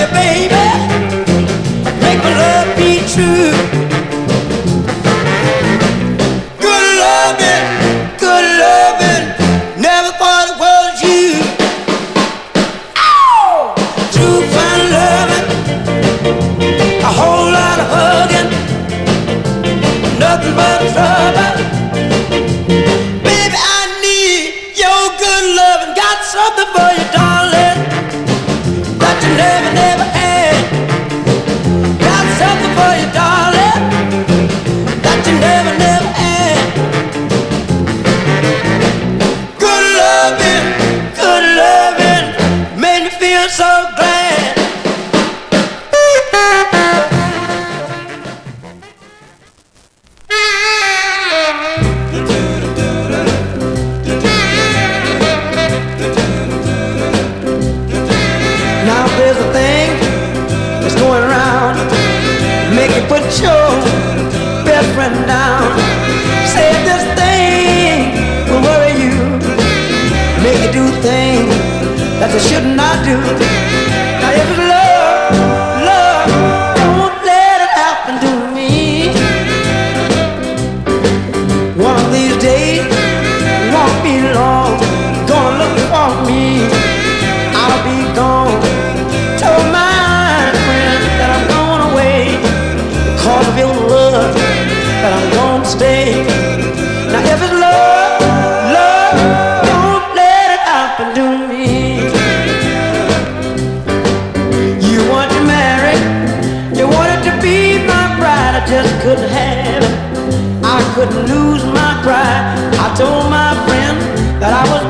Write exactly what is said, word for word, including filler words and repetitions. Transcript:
you, baby. Make my love be true. Good loving, good loving. Never thought it was you. Ow! True fine loving. A whole lot of hugging. Nothing but trouble. Baby, I need your good loving. Got something for you, darling, that you never, never had. Got something for you, darling, that you never, never had. Good loving, good loving, made me feel so glad. Now there's a thing that's going around, make you put your best friend down. Say this thing will worry you, make you do things that you should not do. Now if it's love, love, don't let it happen to me. One of these days, won't be long, gonna look for me. I'll be gone. Told my friend that I'm going away because of your love, that I'm gonna stay. Now if it's love, love, don't let it happen to me. You want to marry, you wanted to be my bride, I just couldn't have it. I couldn't lose my pride. I told my friend that I was